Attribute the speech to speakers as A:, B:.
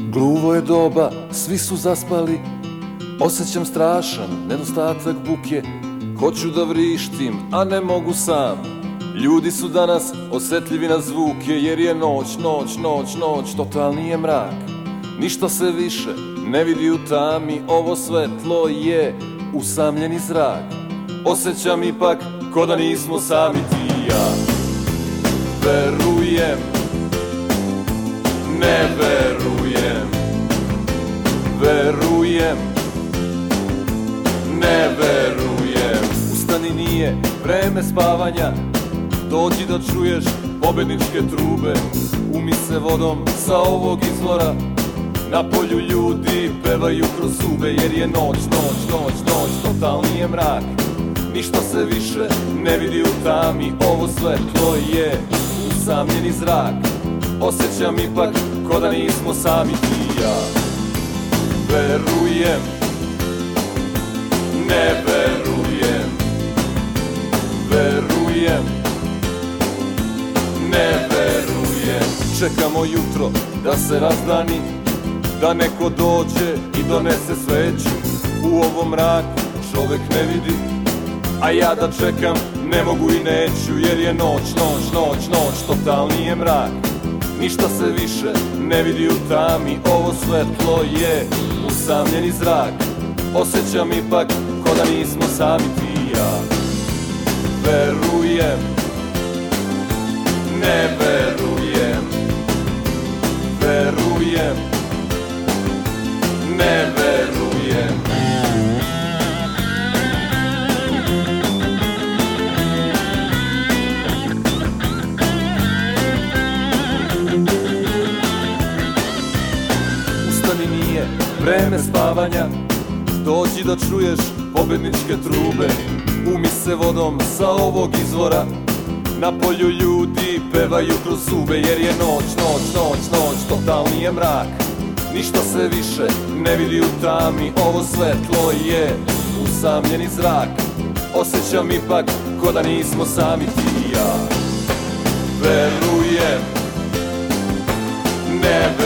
A: Gluvo je doba, svi su zaspali, osjećam strašan nedostatak buke. Hoću da vrištim, a ne mogu sam. Ljudi su danas osjetljivi na zvuke, jer je noć, noć, noć, noć, totalni je mrak. Ništa se više ne vidi u tami, ovo svetlo je usamljeni zrak. Osjećam ipak ko da nismo sami ti i ja. Verujem, ne verujem, verujem, ne verujem. Ustani, nije vreme spavanja, dođi da čuješ pobedničke trube. Umi se vodom sa ovog izvora, na polju ljudi pevaju kroz zube, jer je noć, noć, noć, noć, totalni je mrak. Ništa se više ne vidi u tami, ovo svetlo je usamljeni zrak. Osjećam ipak ko da nismo sami ti i ja. Verujem, ne verujem, verujem, ne verujem. Čekamo jutro da se razdani, da neko dođe i donese sveću. U ovom mraku čovek ne vidi, a ja da čekam ne mogu i neću, jer je noć, noć, noć, noć, totalni je mrak. Ništa se više ne vidi u tami, ovo svetlo je usamljeni zrak. Osjećam ipak ko da nismo sami ti i ja. Verujem, ne verujem, verujem, ne verujem. Ustani, nije vreme spavanja, dođi da čuješ pobedničke trube. Umi se vodom sa ovog izvora, na polju ljudi pevaju kroz zube, jer je noć, noć, noć, noć, totalni je mrak. Ništa se više ne vidi u tami, ovo svetlo je usamljeni zrak. Osjećam ipak ko da nismo sami ti i ja. Verujem, ne